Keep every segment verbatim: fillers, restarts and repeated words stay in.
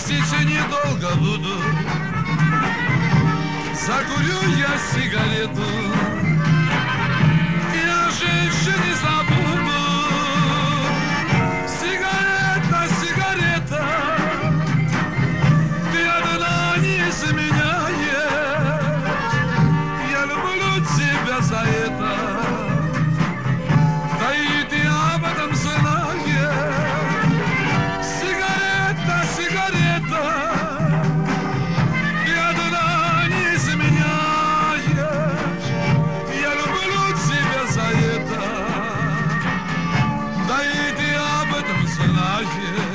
Простите, недолго буду, закурю я сигарету, я женщине забуду. Сигарета, сигарета, ты одна не изменяешь, я люблю тебя за это, да и ты об этом знаешь. Сигарета, сигарета, ты одна не изменяешь, я люблю тебя за это, да и ты об этом знаешь.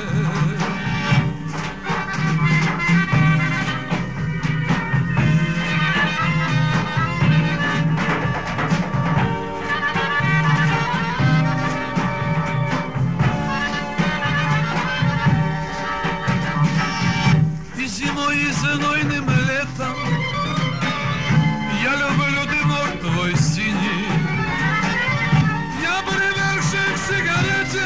Зимой и знойным летом я люблю дымок твой синий. Я привержен к сигарете,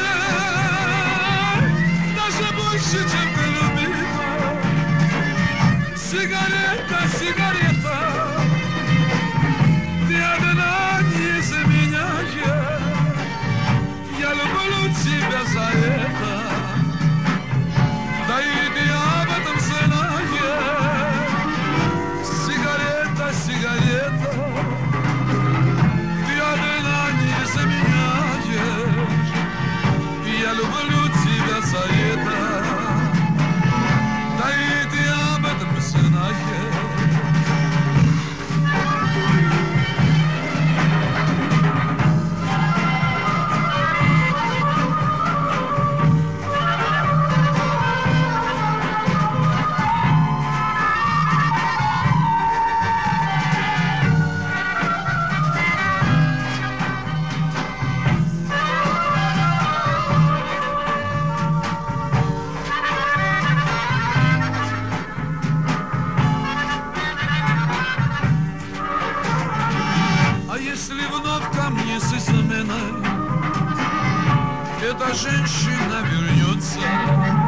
даже больше, чем ты любима. Сигарета, сигарета, ты одна не изменяешь, я люблю тебя за это, да и ты об этом знаешь. Сигарета, сигарета, ты одна не заменяешь, я люблю тебя за это, да и ты об этом знаешь. Если вновь ко мне с изменой эта женщина вернется,